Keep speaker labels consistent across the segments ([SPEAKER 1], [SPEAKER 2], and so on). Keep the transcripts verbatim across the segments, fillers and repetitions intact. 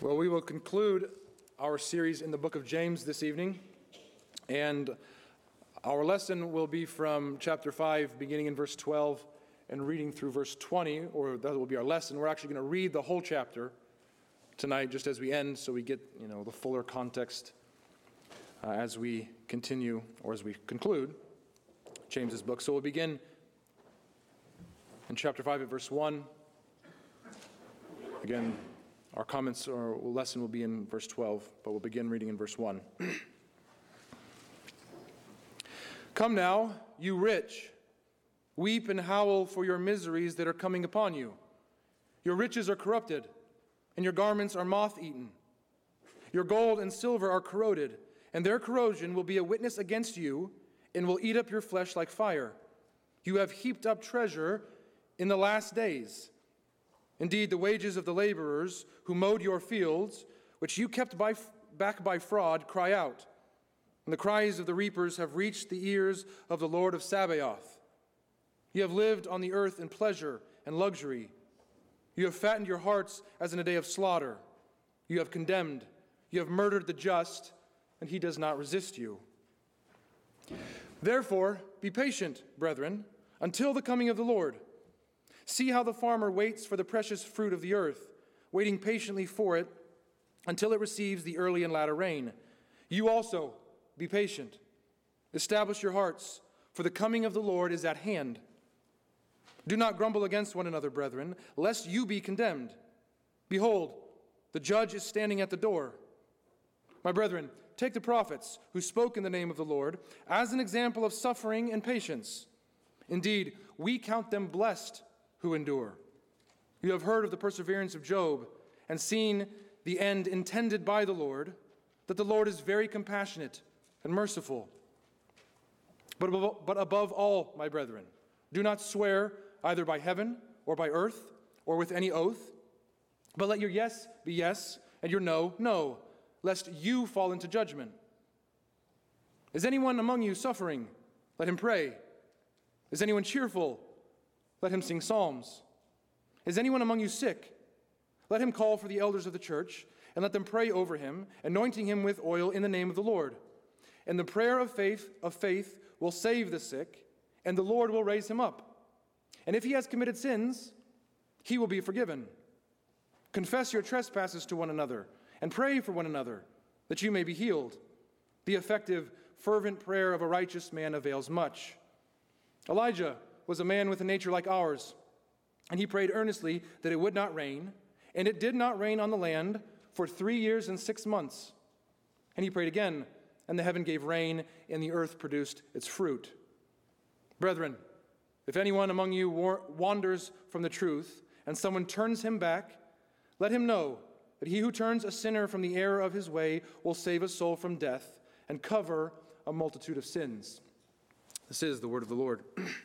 [SPEAKER 1] Well, we will conclude our series in the book of James this evening, and our lesson will be from chapter five, beginning in verse twelve and reading through verse twenty, or that will be our lesson. We're actually going to read the whole chapter tonight just as we end, so we get, you know, the fuller context uh, as we continue, or as we conclude James's book. So we'll begin in chapter five at verse one. Again, our comments or lesson will be in verse twelve, but we'll begin reading in verse one. Come now, you rich, weep and howl for your miseries that are coming upon you. Your riches are corrupted, and your garments are moth-eaten. Your gold and silver are corroded, and their corrosion will be a witness against you, and will eat up your flesh like fire. You have heaped up treasure in the last days. Indeed, the wages of the laborers who mowed your fields, which you kept by, back by fraud, cry out. And the cries of the reapers have reached the ears of the Lord of Sabaoth. You have lived on the earth in pleasure and luxury. You have fattened your hearts as in a day of slaughter. You have condemned. You have murdered the just, and he does not resist you. Therefore, be patient, brethren, until the coming of the Lord. See how the farmer waits for the precious fruit of the earth, waiting patiently for it until it receives the early and latter rain. You also be patient. Establish your hearts, for the coming of the Lord is at hand. Do not grumble against one another, brethren, lest you be condemned. Behold, the judge is standing at the door. My brethren, take the prophets who spoke in the name of the Lord as an example of suffering and patience. Indeed, we count them blessed who endure. You have heard of the perseverance of Job and seen the end intended by the Lord, that the Lord is very compassionate and merciful. But above, but above all, my brethren, do not swear either by heaven or by earth or with any oath, but let your yes be yes and your no, no, lest you fall into judgment. Is anyone among you suffering? Let him pray. Is anyone cheerful? Let him sing psalms. Is anyone among you sick? Let him call for the elders of the church, and let them pray over him, anointing him with oil in the name of the Lord. And the prayer of faith of faith will save the sick, and the Lord will raise him up. And if he has committed sins, he will be forgiven. Confess your trespasses to one another, and pray for one another, that you may be healed. The effective, fervent prayer of a righteous man avails much. Elijah was a man with a nature like ours, and he prayed earnestly that it would not rain, and it did not rain on the land for three years and six months. And he prayed again, and the heaven gave rain, and the earth produced its fruit. Brethren, if anyone among you wanders from the truth, and someone turns him back, let him know that he who turns a sinner from the error of his way will save a soul from death and cover a multitude of sins. This is the word of the Lord.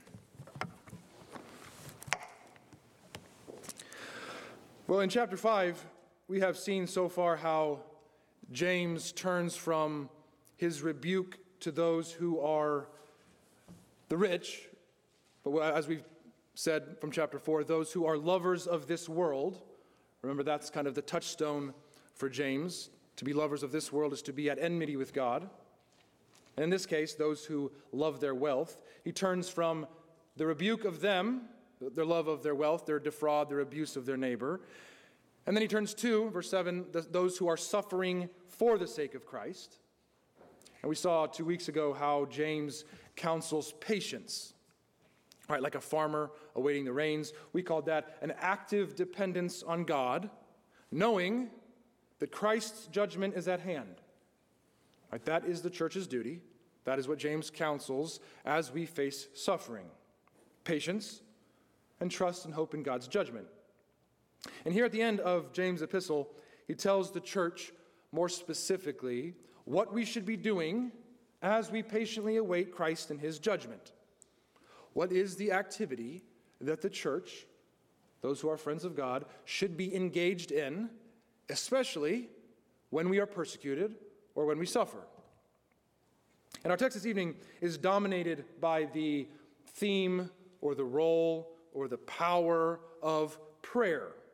[SPEAKER 1] Well, in chapter five, we have seen so far how James turns from his rebuke to those who are the rich, but as we've said from chapter four, those who are lovers of this world. Remember, that's kind of the touchstone for James. To be lovers of this world is to be at enmity with God. And in this case, those who love their wealth. He turns from the rebuke of them, their love of their wealth, their defraud, their abuse of their neighbor. And then he turns to, verse seven, those who are suffering for the sake of Christ. And we saw two weeks ago how James counsels patience, right? Like a farmer awaiting the rains. We called that an active dependence on God, knowing that Christ's judgment is at hand. Right? That is the church's duty. That is what James counsels as we face suffering. Patience and trust and hope in God's judgment. And here at the end of James' epistle, he tells the church more specifically what we should be doing as we patiently await Christ and his judgment. What is the activity that the church, those who are friends of God, should be engaged in, especially when we are persecuted or when we suffer? And our text this evening is dominated by the theme or the role or the power of prayer.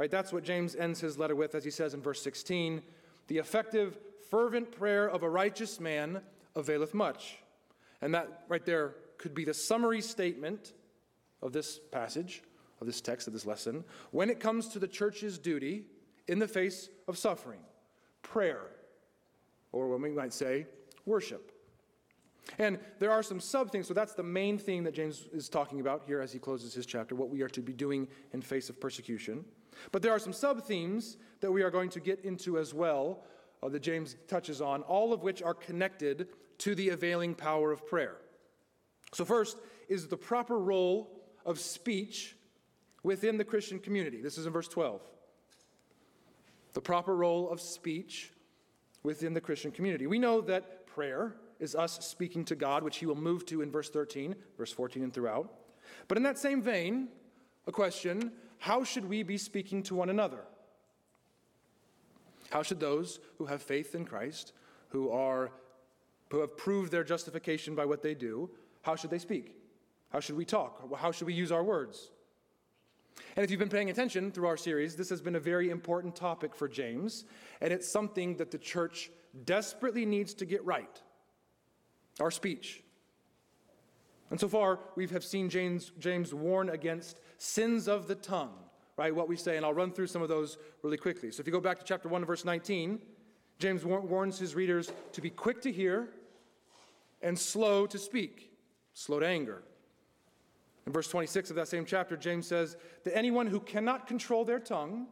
[SPEAKER 1] Right? That's what James ends his letter with, as he says in verse sixteen, the effective, fervent prayer of a righteous man availeth much. And that right there could be the summary statement of this passage, of this text, of this lesson, when it comes to the church's duty in the face of suffering. Prayer, or what we might say, worship. And there are some sub-things, so that's the main thing that James is talking about here as he closes his chapter, what we are to be doing in face of persecution. But there are some sub-themes that we are going to get into as well, uh, that James touches on, all of which are connected to the availing power of prayer. So first is the proper role of speech within the Christian community. This is in verse twelve. The proper role of speech within the Christian community. We know that prayer is us speaking to God, which he will move to in verse thirteen, verse fourteen and throughout. But in that same vein, a question, how should we be speaking to one another? How should those who have faith in Christ, who are who have proved their justification by what they do, how should they speak? How should we talk? How should we use our words? And if you've been paying attention through our series, this has been a very important topic for James, and it's something that the church desperately needs to get right. Our speech. And so far, we have seen James, James warn against sins of the tongue, right? What we say, and I'll run through some of those really quickly. So if you go back to chapter one, verse nineteen, James war- warns his readers to be quick to hear and slow to speak, slow to anger. In verse twenty-six of that same chapter, James says that anyone who cannot control their tongue,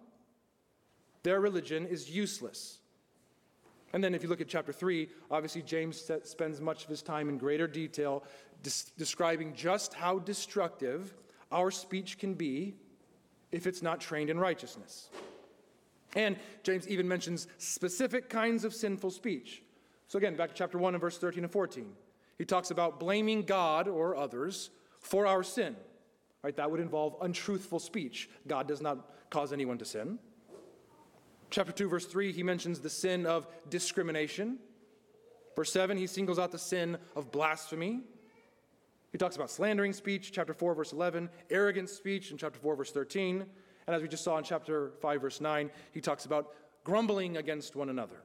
[SPEAKER 1] their religion is useless. And then if you look at chapter three, obviously James spends much of his time in greater detail des- describing just how destructive our speech can be if it's not trained in righteousness. And James even mentions specific kinds of sinful speech. So again, back to chapter one and verse thirteen and fourteen. He talks about blaming God or others for our sin. Right? That would involve untruthful speech. God does not cause anyone to sin. Chapter two, verse three, he mentions the sin of discrimination. Verse seven, he singles out the sin of blasphemy. He talks about slandering speech, chapter four, verse eleven, arrogant speech in chapter four, verse thirteen. And as we just saw in chapter five, verse nine, he talks about grumbling against one another.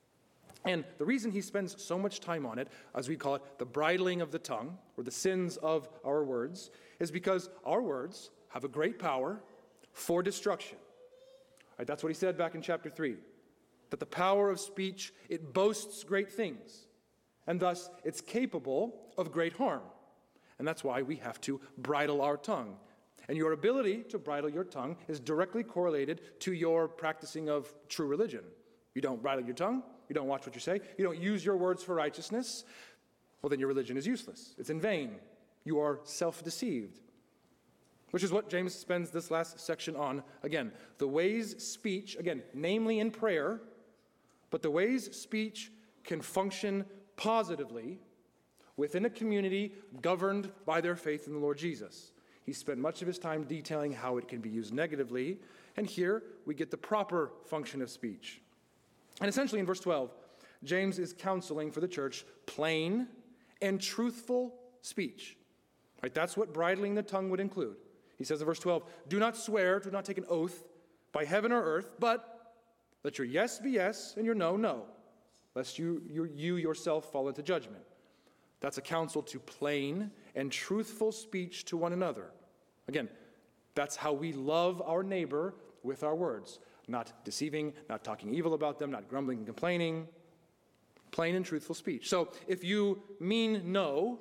[SPEAKER 1] And the reason he spends so much time on it, as we call it, the bridling of the tongue, or the sins of our words, is because our words have a great power for destruction. Right, that's what he said back in chapter three, that the power of speech, it boasts great things, and thus it's capable of great harm. And that's why we have to bridle our tongue. And your ability to bridle your tongue is directly correlated to your practicing of true religion. You don't bridle your tongue, you don't watch what you say, you don't use your words for righteousness, well then your religion is useless. It's in vain. You are self-deceived. Which is what James spends this last section on. Again, the ways speech, again, namely in prayer, but the ways speech can function positively within a community governed by their faith in the Lord Jesus. He spent much of his time detailing how it can be used negatively, and here we get the proper function of speech. And essentially in verse twelve, James is counseling for the church plain and truthful speech. Right? That's what bridling the tongue would include. He says in verse twelve, do not swear, do not take an oath by heaven or earth, but let your yes be yes and your no, no, lest you, you, you yourself fall into judgment. That's a counsel to plain and truthful speech to one another. Again, that's how we love our neighbor with our words. Not deceiving, not talking evil about them, not grumbling and complaining. Plain and truthful speech. So if you mean no,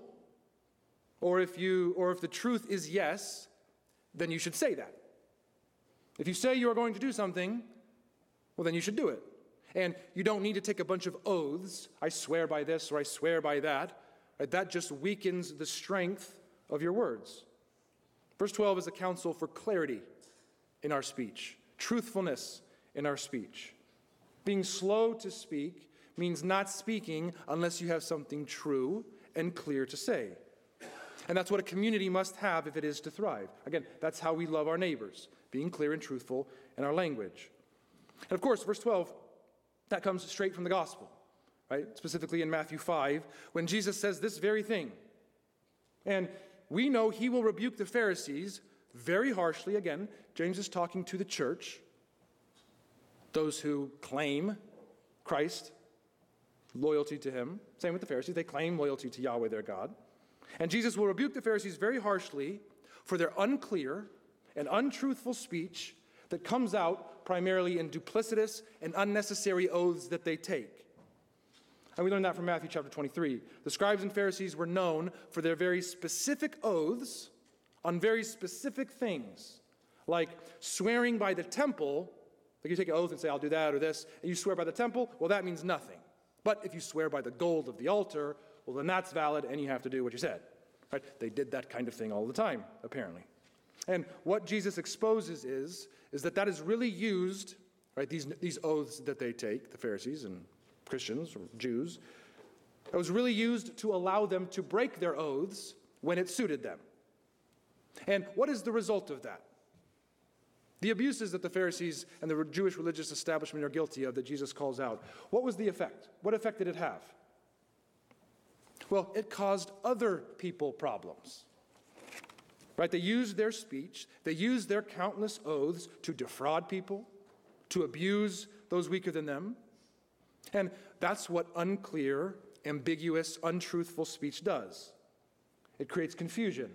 [SPEAKER 1] or if you, or if the truth is yes, then you should say that. If you say you are going to do something, well, then you should do it. And you don't need to take a bunch of oaths. I swear by this or I swear by that. Right? That just weakens the strength of your words. Verse twelve is a counsel for clarity in our speech, truthfulness in our speech. Being slow to speak means not speaking unless you have something true and clear to say. And that's what a community must have if it is to thrive. Again, that's how we love our neighbors, being clear and truthful in our language. And of course, verse twelve, that comes straight from the gospel, right? Specifically in Matthew five, when Jesus says this very thing. And we know he will rebuke the Pharisees very harshly. Again, James is talking to the church, those who claim Christ, loyalty to him. Same with the Pharisees. They claim loyalty to Yahweh, their God. And Jesus will rebuke the Pharisees very harshly for their unclear and untruthful speech that comes out primarily in duplicitous and unnecessary oaths that they take. And we learn that from Matthew chapter twenty-three. The scribes and Pharisees were known for their very specific oaths on very specific things, like swearing by the temple. Like you take an oath and say, I'll do that or this, and you swear by the temple, well, that means nothing. But if you swear by the gold of the altar, well, then that's valid, and you have to do what you said. Right? They did that kind of thing all the time, apparently. And what Jesus exposes is, is that that is really used, right, these, these oaths that they take, the Pharisees and Christians or Jews, it was really used to allow them to break their oaths when it suited them. And what is the result of that? The abuses that the Pharisees and the Jewish religious establishment are guilty of that Jesus calls out, what was the effect? What effect did it have? Well, it caused other people problems. Right? They used their speech, they used their countless oaths to defraud people, to abuse those weaker than them. And that's what unclear, ambiguous, untruthful speech does. It creates confusion.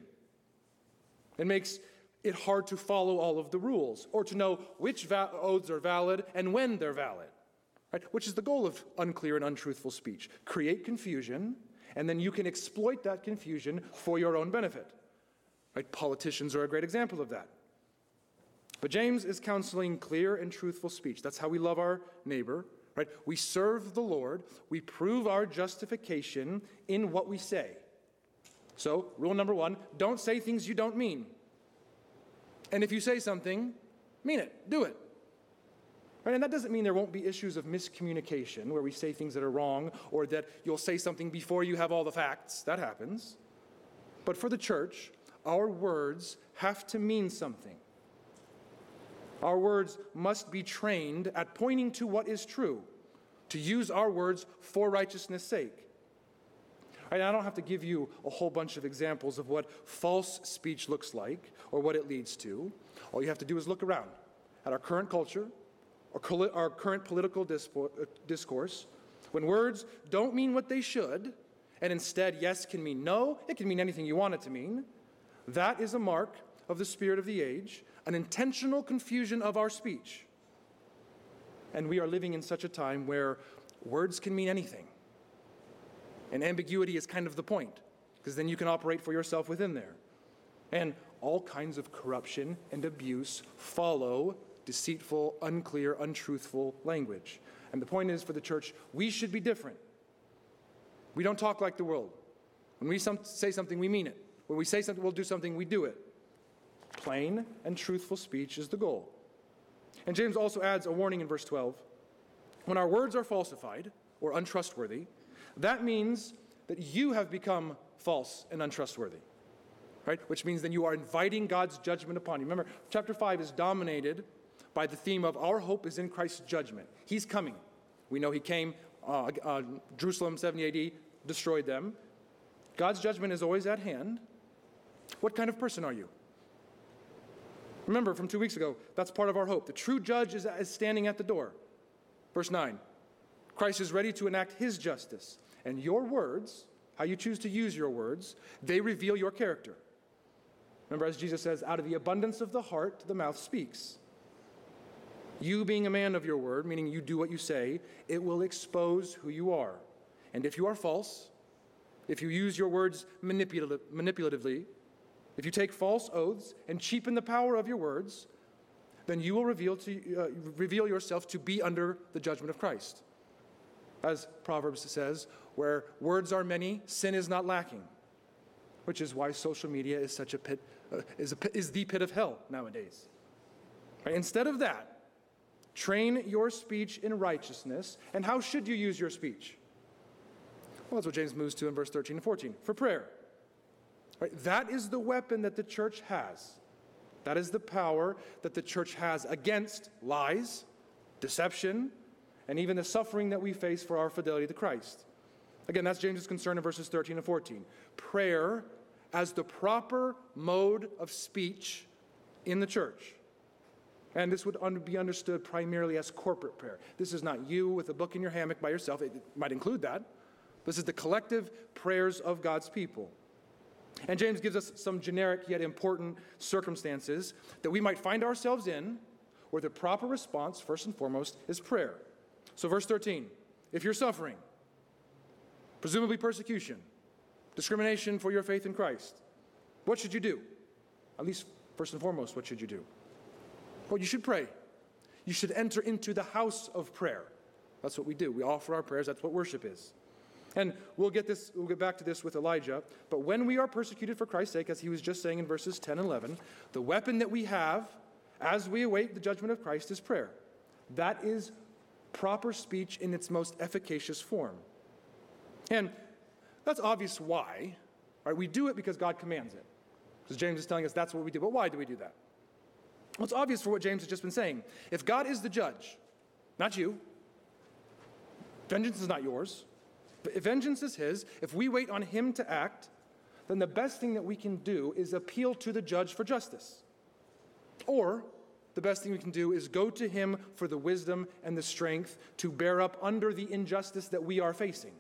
[SPEAKER 1] It makes it hard to follow all of the rules or to know which va- oaths are valid and when they're valid. Right? Which is the goal of unclear and untruthful speech. Create confusion, and then you can exploit that confusion for your own benefit. Right? Politicians are a great example of that. But James is counseling clear and truthful speech. That's how we love our neighbor. Right? We serve the Lord. We prove our justification in what we say. So, rule number one, don't say things you don't mean. And if you say something, mean it. Do it. Right? And that doesn't mean there won't be issues of miscommunication where we say things that are wrong or that you'll say something before you have all the facts. That happens. But for the church, our words have to mean something. Our words must be trained at pointing to what is true, to use our words for righteousness' sake. Right, I don't have to give you a whole bunch of examples of what false speech looks like or what it leads to. All you have to do is look around at our current culture, our, our current political discourse. When words don't mean what they should, and instead yes can mean no, it can mean anything you want it to mean, that is a mark of the spirit of the age, an intentional confusion of our speech. And we are living in such a time where words can mean anything. And ambiguity is kind of the point, because then you can operate for yourself within there. And all kinds of corruption and abuse follow deceitful, unclear, untruthful language. And the point is, for the church, we should be different. We don't talk like the world. When we some, say something, we mean it. When we say something, we'll do something, we do it. Plain and truthful speech is the goal. And James also adds a warning in verse twelve. When our words are falsified or untrustworthy, that means that you have become false and untrustworthy, right? Which means then you are inviting God's judgment upon you. Remember, chapter five is dominated by the theme of our hope is in Christ's judgment. He's coming. We know he came, uh, uh, Jerusalem, seventy A D, destroyed them. God's judgment is always at hand. What kind of person are you? Remember from two weeks ago, that's part of our hope. The true judge is, is standing at the door. Verse nine, Christ is ready to enact his justice. And your words, how you choose to use your words, they reveal your character. Remember, as Jesus says, out of the abundance of the heart, the mouth speaks. You being a man of your word, meaning you do what you say, it will expose who you are. And if you are false, if you use your words manipulative, manipulatively, if you take false oaths and cheapen the power of your words, then you will reveal, to, uh, reveal yourself to be under the judgment of Christ. As Proverbs says, where words are many, sin is not lacking, which is why social media is such a pit, uh, is, a pit is the pit of hell nowadays. Right? Instead of that, train your speech in righteousness. And how should you use your speech? Well, that's what James moves to in verse thirteen and fourteen, for prayer. Right? That is the weapon that the church has. That is the power that the church has against lies, deception, and even the suffering that we face for our fidelity to Christ. Again, that's James's concern in verses thirteen and fourteen. Prayer as the proper mode of speech in the church. And this would un- be understood primarily as corporate prayer. This is not you with a book in your hammock by yourself. It, it might include that. This is the collective prayers of God's people. And James gives us some generic yet important circumstances that we might find ourselves in where the proper response, first and foremost, is prayer. So verse thirteen, if you're suffering, presumably persecution, discrimination for your faith in Christ, what should you do? At least, first and foremost, what should you do? Well, you should pray. You should enter into the house of prayer. That's what we do. We offer our prayers. That's what worship is. And we'll get this, we'll get back to this with Elijah. But when we are persecuted for Christ's sake, as he was just saying in verses ten and eleven, the weapon that we have as we await the judgment of Christ is prayer. That is proper speech in its most efficacious form. And that's obvious why. Right? We do it because God commands it. Because James is telling us that's what we do. But why do we do that? Well, it's obvious for what James has just been saying. If God is the judge, not you, vengeance is not yours, but if vengeance is his, if we wait on him to act, then the best thing that we can do is appeal to the judge for justice. Or the best thing we can do is go to him for the wisdom and the strength to bear up under the injustice that we are facing.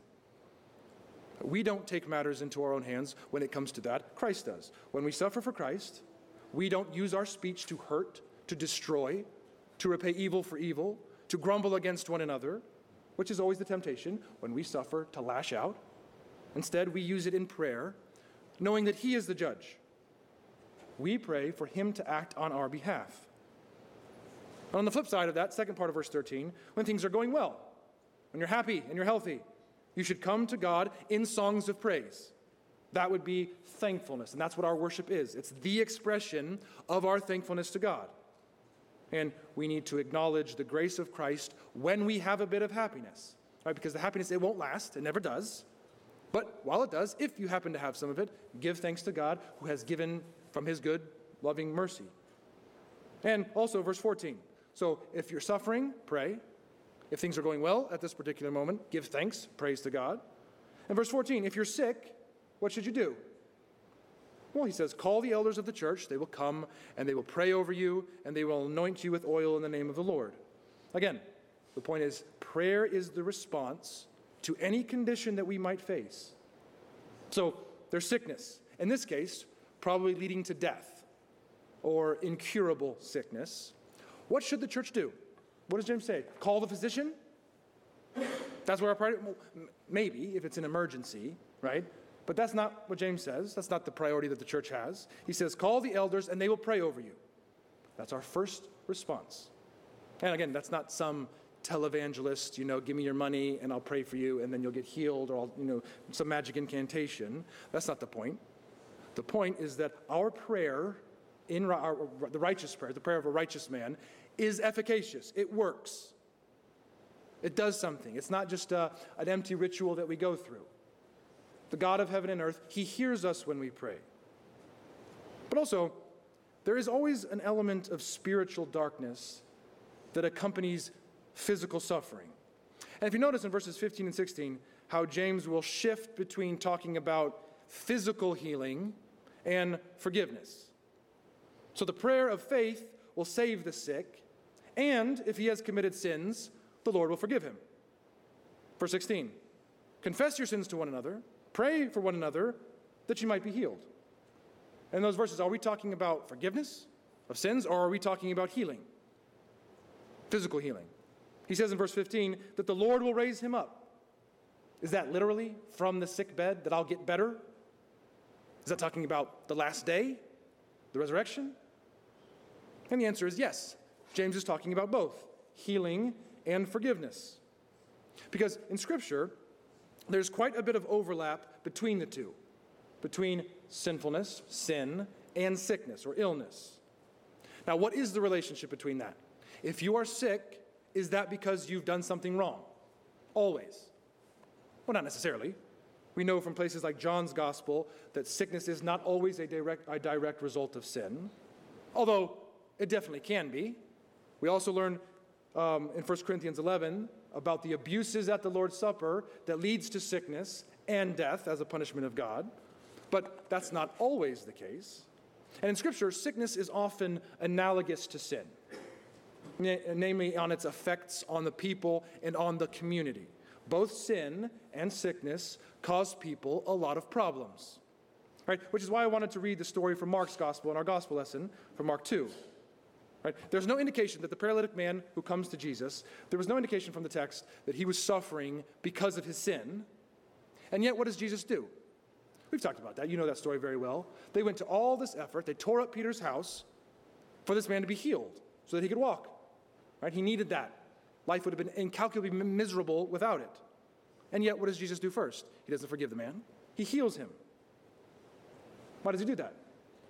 [SPEAKER 1] We don't take matters into our own hands when it comes to that. Christ does. When we suffer for Christ, we don't use our speech to hurt, to destroy, to repay evil for evil, to grumble against one another, which is always the temptation when we suffer to lash out. Instead, we use it in prayer, knowing that he is the judge. We pray for him to act on our behalf. On the flip side of that, second part of verse thirteen, when things are going well, when you're happy and you're healthy, you should come to God in songs of praise. That would be thankfulness, and that's what our worship is. It's the expression of our thankfulness to God. And we need to acknowledge the grace of Christ when we have a bit of happiness, right? Because the happiness, it won't last. It never does. But while it does, if you happen to have some of it, give thanks to God who has given from his good, loving mercy. And also verse fourteen. So if you're suffering, pray. If things are going well at this particular moment, give thanks, praise to God. And verse fourteen, if you're sick, what should you do? Well, he says, call the elders of the church. They will come and they will pray over you and they will anoint you with oil in the name of the Lord. Again, the point is prayer is the response to any condition that we might face. So there's sickness. In this case, probably leading to death or incurable sickness. What should the church do? What does James say? Call the physician? That's where our priority, maybe if it's an emergency, right? But that's not what James says. That's not the priority that the church has. He says, call the elders and they will pray over you. That's our first response. And again, that's not some televangelist, you know, give me your money and I'll pray for you and then you'll get healed, or, I'll, you know, some magic incantation. That's not the point. The point is that our prayer, in our, the righteous prayer, the prayer of a righteous man, is efficacious. It works. It does something. It's not just a, an empty ritual that we go through. The God of heaven and earth, he hears us when we pray. But also, there is always an element of spiritual darkness that accompanies physical suffering. And if you notice in verses fifteen and sixteen, how James will shift between talking about physical healing and forgiveness. So the prayer of faith will save the sick, and if he has committed sins, the Lord will forgive him. Verse sixteen, confess your sins to one another, pray for one another that you might be healed. In those verses, are we talking about forgiveness of sins, or are we talking about healing? Physical healing. He says in verse fifteen that the Lord will raise him up. Is that literally from the sick bed that I'll get better? Is that talking about the last day, the resurrection? And the answer is yes. James is talking about both healing and forgiveness. Because in Scripture, there's quite a bit of overlap between the two, between sinfulness, sin, and sickness or illness. Now, what is the relationship between that? If you are sick, is that because you've done something wrong? Always. Well, not necessarily. We know from places like John's Gospel that sickness is not always a direct, a direct result of sin, although it definitely can be. We also learn um, in First Corinthians eleven about the abuses at the Lord's Supper that leads to sickness and death as a punishment of God. But that's not always the case. And in Scripture, sickness is often analogous to sin. namely on its effects on the people and on the community. Both sin and sickness cause people a lot of problems. Right? Which is why I wanted to read the story from Mark's gospel in our gospel lesson from Mark two. Right? There's no indication that the paralytic man who comes to Jesus, there was no indication from the text that he was suffering because of his sin. And yet, what does Jesus do? We've talked about that. You know that story very well. They went to all this effort. They tore up Peter's house for this man to be healed so that he could walk. Right? He needed that. Life would have been incalculably miserable without it. And yet, what does Jesus do first? He doesn't forgive the man. He heals him. Why does he do that?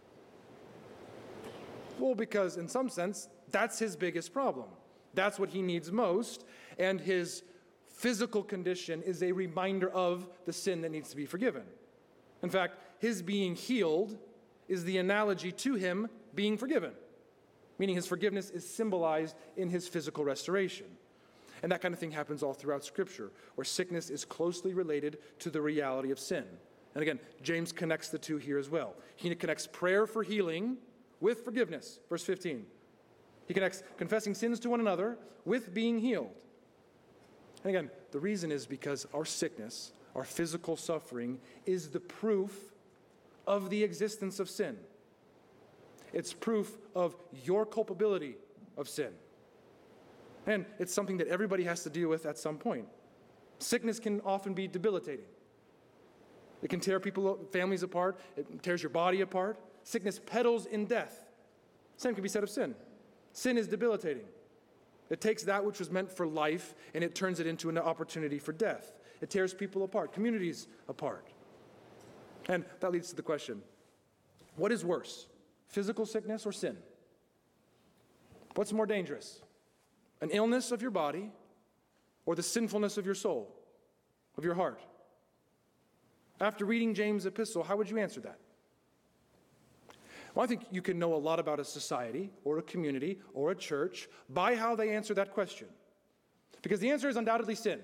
[SPEAKER 1] Well, because in some sense, that's his biggest problem. That's what he needs most, and his physical condition is a reminder of the sin that needs to be forgiven. In fact, his being healed is the analogy to him being forgiven, meaning his forgiveness is symbolized in his physical restoration. And that kind of thing happens all throughout Scripture, where sickness is closely related to the reality of sin. And again, James connects the two here as well. He connects prayer for healing with forgiveness, verse fifteen. He connects confessing sins to one another with being healed. And again, the reason is because our sickness, our physical suffering, is the proof of the existence of sin. It's proof of your culpability of sin. And it's something that everybody has to deal with at some point. Sickness can often be debilitating. It can tear people, families apart. It tears your body apart. Sickness peddles in death. Same can be said of sin. Sin is debilitating. It takes that which was meant for life and it turns it into an opportunity for death. It tears people apart, communities apart. And that leads to the question, what is worse, physical sickness or sin? What's more dangerous, an illness of your body or the sinfulness of your soul, of your heart? After reading James' epistle, how would you answer that? Well, I think you can know a lot about a society or a community or a church by how they answer that question. Because the answer is undoubtedly sin.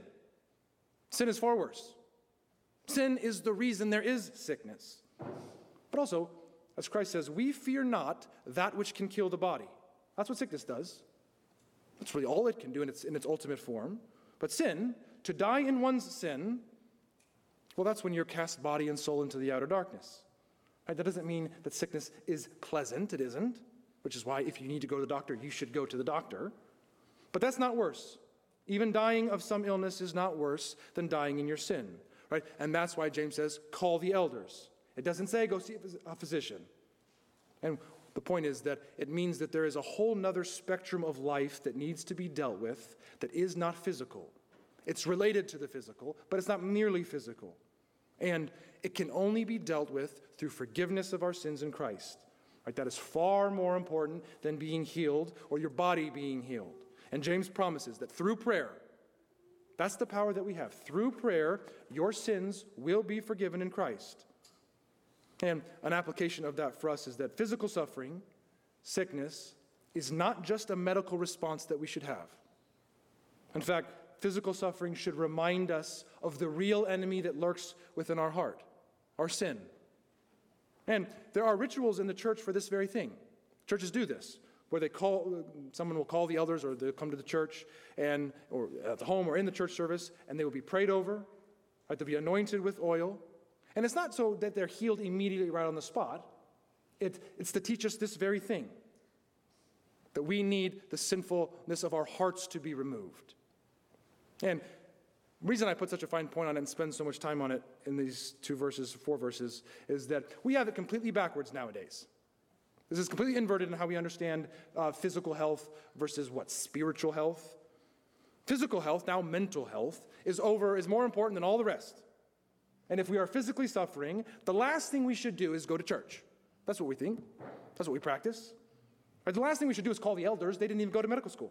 [SPEAKER 1] Sin is far worse. Sin is the reason there is sickness. But also, as Christ says, we fear not that which can kill the body. That's what sickness does. That's really all it can do in its, in its ultimate form. But sin, to die in one's sin, well, that's when you're cast body and soul into the outer darkness. Right? That doesn't mean that sickness is pleasant. It isn't, which is why if you need to go to the doctor, you should go to the doctor. But that's not worse. Even dying of some illness is not worse than dying in your sin. Right? And that's why James says, call the elders. It doesn't say go see a physician. And the point is that it means that there is a whole nother spectrum of life that needs to be dealt with that is not physical. It's related to the physical, but it's not merely physical. And it can only be dealt with through forgiveness of our sins in Christ. Right? That is far more important than being healed or your body being healed. And James promises that through prayer, that's the power that we have. Through prayer, your sins will be forgiven in Christ. And an application of that for us is that physical suffering, sickness, is not just a medical response that we should have. In fact, physical suffering should remind us of the real enemy that lurks within our heart, our sin. And there are rituals in the church for this very thing. Churches do this, where they call, someone will call the elders, or they'll come to the church, and or at the home or in the church service, and they will be prayed over, right? They'll be anointed with oil. And it's not so that they're healed immediately right on the spot. It, it's to teach us this very thing, that we need the sinfulness of our hearts to be removed. And the reason I put such a fine point on it and spend so much time on it in these two verses, four verses, is that we have it completely backwards nowadays. This is completely inverted in how we understand uh, physical health versus what, spiritual health. Physical health, now mental health, is over, is more important than all the rest. And if we are physically suffering, the last thing we should do is go to church. That's what we think. That's what we practice. Right? The last thing we should do is call the elders. They didn't even go to medical school.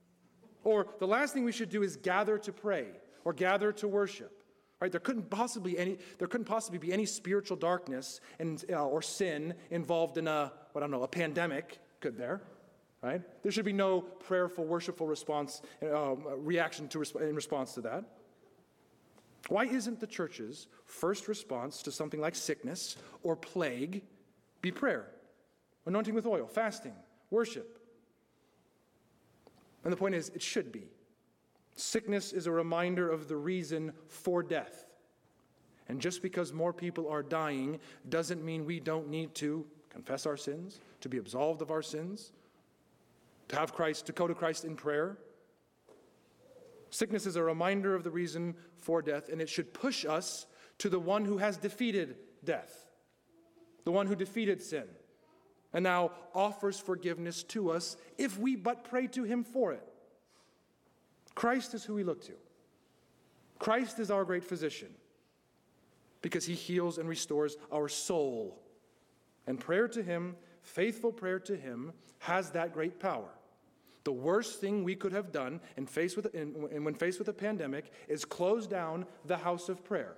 [SPEAKER 1] Or the last thing we should do is gather to pray or gather to worship. Right? There couldn't possibly any there couldn't possibly be any spiritual darkness and uh, or sin involved in a what I don't know a pandemic, could there? Right? There should be no prayerful, worshipful response uh, reaction to in response to that. Why isn't the church's first response to something like sickness or plague be prayer, anointing with oil, fasting, worship? And the point is, it should be. Sickness is a reminder of the reason for death. And just because more people are dying doesn't mean we don't need to confess our sins, to be absolved of our sins, to have Christ, to go to Christ in prayer. Sickness is a reminder of the reason for death, and it should push us to the one who has defeated death, the one who defeated sin, and now offers forgiveness to us if we but pray to him for it. Christ is who we look to. Christ is our great physician because he heals and restores our soul. And prayer to him, faithful prayer to him, has that great power. The worst thing we could have done in face with, in, in, when faced with a pandemic is close down the house of prayer.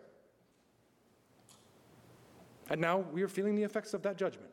[SPEAKER 1] And now we are feeling the effects of that judgment.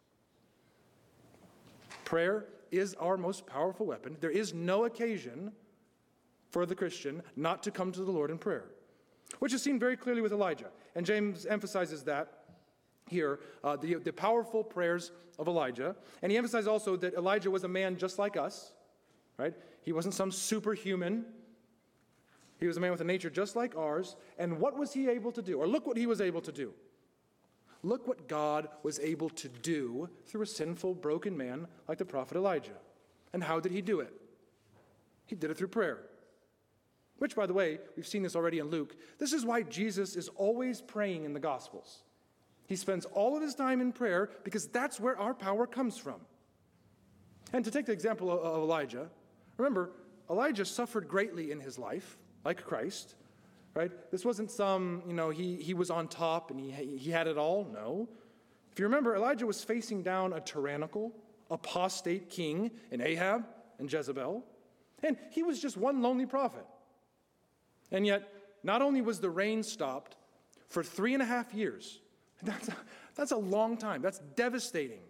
[SPEAKER 1] Prayer is our most powerful weapon. There is no occasion for the Christian not to come to the Lord in prayer, which is seen very clearly with Elijah. And James emphasizes that here, uh, the, the powerful prayers of Elijah. And he emphasizes also that Elijah was a man just like us, right? He wasn't some superhuman. He was a man with a nature just like ours. And what was he able to do? Or look what he was able to do. Look what God was able to do through a sinful, broken man like the prophet Elijah. And how did he do it? He did it through prayer. Which, by the way, we've seen this already in Luke. This is why Jesus is always praying in the Gospels. He spends all of his time in prayer because that's where our power comes from. And to take the example of Elijah, remember, Elijah suffered greatly in his life, like Christ. Right? This wasn't some, you know, he, he was on top and he, he had it all. No. If you remember, Elijah was facing down a tyrannical, apostate king in Ahab and Jezebel. And he was just one lonely prophet. And yet, not only was the rain stopped for three and a half years, that's a, that's a long time. That's devastating.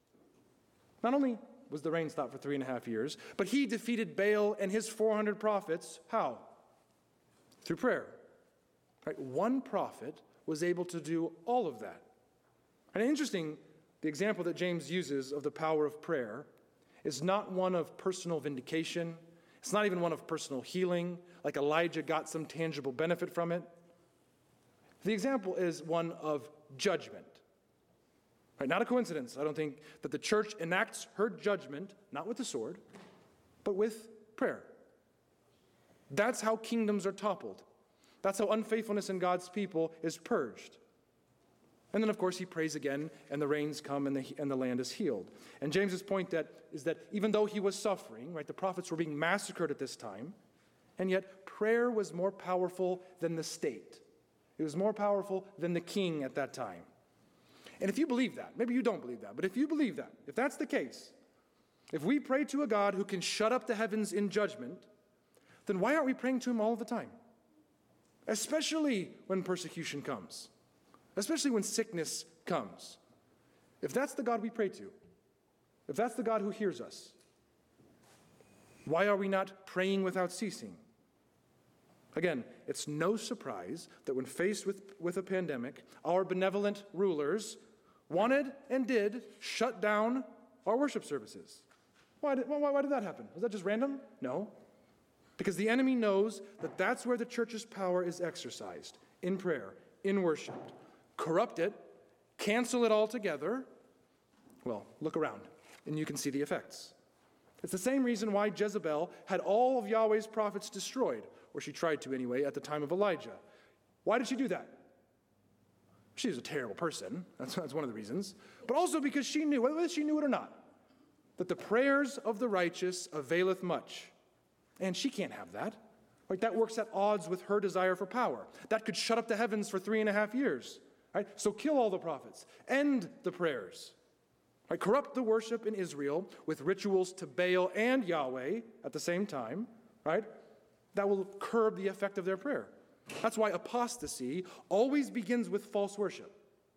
[SPEAKER 1] Not only was the rain stopped for three and a half years, but he defeated Baal and his four hundred prophets. How? Through prayer. Right? One prophet was able to do all of that. And interesting, the example that James uses of the power of prayer is not one of personal vindication. It's not even one of personal healing, like Elijah got some tangible benefit from it. The example is one of judgment. Right? Not a coincidence, I don't think, that the church enacts her judgment, not with the sword, but with prayer. That's how kingdoms are toppled. That's how unfaithfulness in God's people is purged. And then, of course, he prays again, and the rains come, and the, and the land is healed. And James's point that is that even though he was suffering, right, the prophets were being massacred at this time, and yet prayer was more powerful than the state. It was more powerful than the king at that time. And if you believe that, maybe you don't believe that, but if you believe that, if that's the case, if we pray to a God who can shut up the heavens in judgment, then why aren't we praying to him all the time? Especially when persecution comes. Especially when sickness comes. If that's the God we pray to, if that's the God who hears us, why are we not praying without ceasing? Again, it's no surprise that when faced with, with a pandemic, our benevolent rulers wanted and did shut down our worship services. Why did, why, why did that happen? Was that just random? No. Because the enemy knows that that's where the church's power is exercised, in prayer, in worship. Corrupt it, cancel it altogether. Well, look around, and you can see the effects. It's the same reason why Jezebel had all of Yahweh's prophets destroyed, or she tried to anyway, at the time of Elijah. Why did she do that? She was a terrible person. That's, that's one of the reasons. But also because she knew, whether she knew it or not, that the prayers of the righteous availeth much. And she can't have that. Right? That works at odds with her desire for power. That could shut up the heavens for three and a half years. Right? So kill all the prophets. End the prayers. Right? Corrupt the worship in Israel with rituals to Baal and Yahweh at the same time. Right? That will curb the effect of their prayer. That's why apostasy always begins with false worship.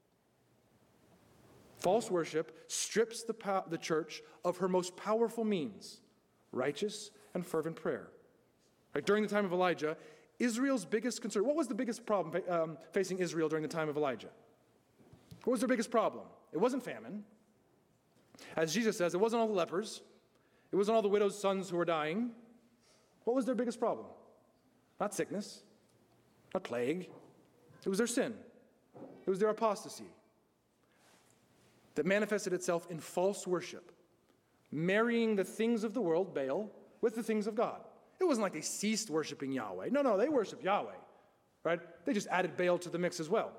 [SPEAKER 1] False worship strips the, po- the church of her most powerful means, righteous and fervent prayer. Right? During the time of Elijah, Israel's biggest concern, what was the biggest problem um, facing Israel during the time of Elijah? What was their biggest problem? It wasn't famine. As Jesus says, it wasn't all the lepers. It wasn't all the widow's sons who were dying. What was their biggest problem? Not sickness, not plague. It was their sin. It was their apostasy that manifested itself in false worship, marrying the things of the world, Baal, with the things of God. It wasn't like they ceased worshiping Yahweh. No, no, they worshiped Yahweh, right? They just added Baal to the mix as well.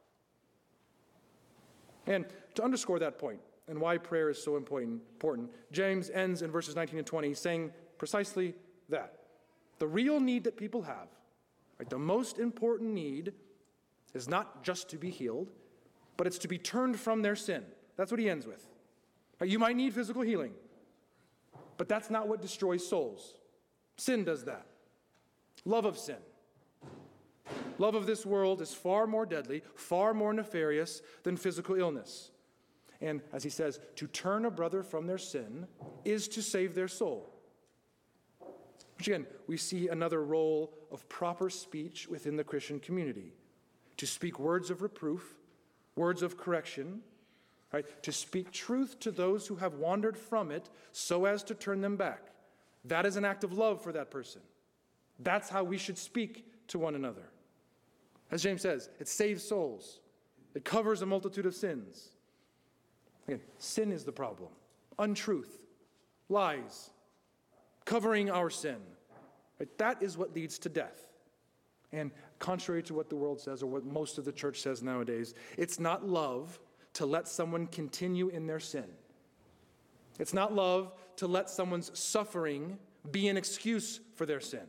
[SPEAKER 1] And to underscore that point and why prayer is so important, important, James ends in verses nineteen and twenty saying precisely that. The real need that people have, right, the most important need is not just to be healed, but it's to be turned from their sin. That's what he ends with. Right, you might need physical healing, but that's not what destroys souls. Sin does that. Love of sin. Love of this world is far more deadly, far more nefarious than physical illness. And as he says, to turn a brother from their sin is to save their soul. Which again, we see another role of proper speech within the Christian community. To speak words of reproof, words of correction, right? To speak truth to those who have wandered from it so as to turn them back. That is an act of love for that person. That's how we should speak to one another. As James says, it saves souls. It covers a multitude of sins. Again, sin is the problem. Untruth, lies, covering our sin. Right? That is what leads to death. And contrary to what the world says, or what most of the church says nowadays, it's not love to let someone continue in their sin. It's not love to let someone's suffering be an excuse for their sin.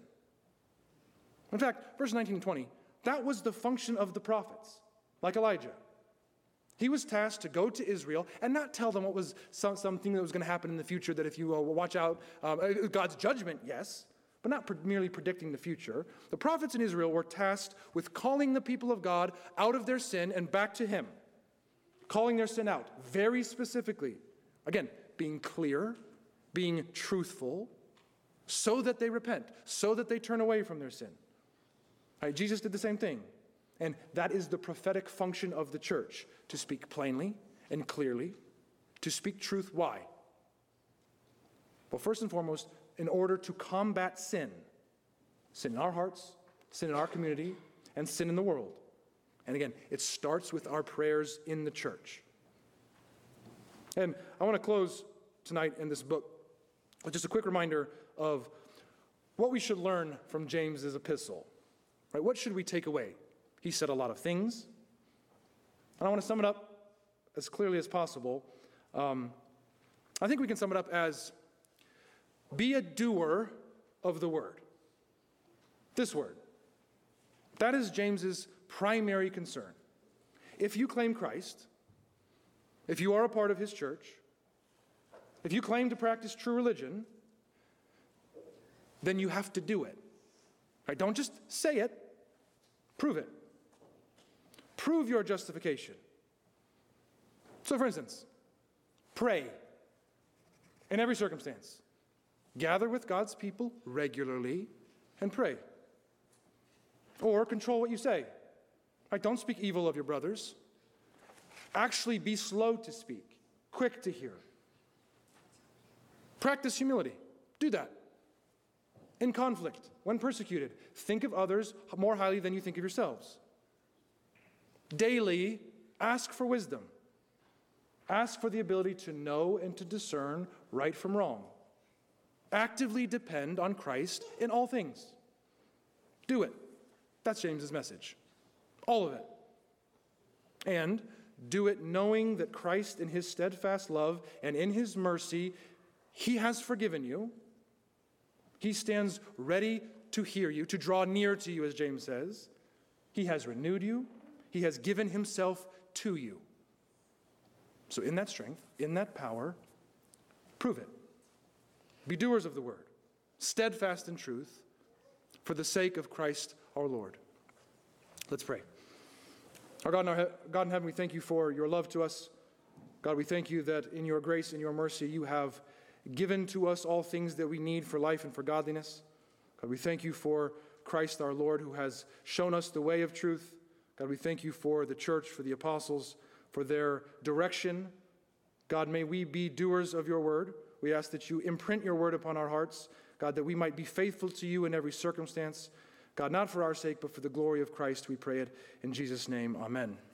[SPEAKER 1] In fact, verse nineteen and twenty, that was the function of the prophets, like Elijah. He was tasked to go to Israel and not tell them what was some, something that was going to happen in the future, that if you uh, watch out, um, God's judgment, yes, but not pre- merely predicting the future. The prophets in Israel were tasked with calling the people of God out of their sin and back to him. Calling their sin out, very specifically. Again, being clear, being truthful, so that they repent, so that they turn away from their sin. Right, Jesus did the same thing. And that is the prophetic function of the church, to speak plainly and clearly, to speak truth. Why? Well, first and foremost, in order to combat sin. Sin in our hearts, sin in our community, and sin in the world. And again, it starts with our prayers in the church. And I want to close tonight in this book with just a quick reminder of what we should learn from James's epistle. Right? What should we take away? He said a lot of things. And I want to sum it up as clearly as possible. Um, I think we can sum it up as, be a doer of the word. This word. That is James's primary concern. If you claim Christ, if you are a part of his church, if you claim to practice true religion, then you have to do it. Right? Don't just say it, prove it. Prove your justification. So for instance, pray in every circumstance. Gather with God's people regularly and pray. Or control what you say. Right? Don't speak evil of your brothers. Actually be slow to speak, quick to hear. Practice humility. Do that. In conflict, when persecuted, think of others more highly than you think of yourselves. Daily, ask for wisdom. Ask for the ability to know and to discern right from wrong. Actively depend on Christ in all things. Do it. That's James's message. All of it. And do it knowing that Christ in his steadfast love and in his mercy, he has forgiven you. He stands ready to hear you, to draw near to you, as James says. He has renewed you. He has given himself to you. So in that strength, in that power, prove it. Be doers of the word, steadfast in truth, for the sake of Christ our Lord. Let's pray. Our God in, our, God in heaven, we thank you for your love to us. God, we thank you that in your grace and your mercy you have given to us all things that we need for life and for godliness. God, we thank you for Christ our Lord, who has shown us the way of truth. God, we thank you for the church, for the apostles, for their direction. God, may we be doers of your word. we ask that you imprint your word upon our hearts, God, that we might be faithful to you in every circumstance. God, not for our sake, but for the glory of Christ, we pray it in Jesus' name. Amen.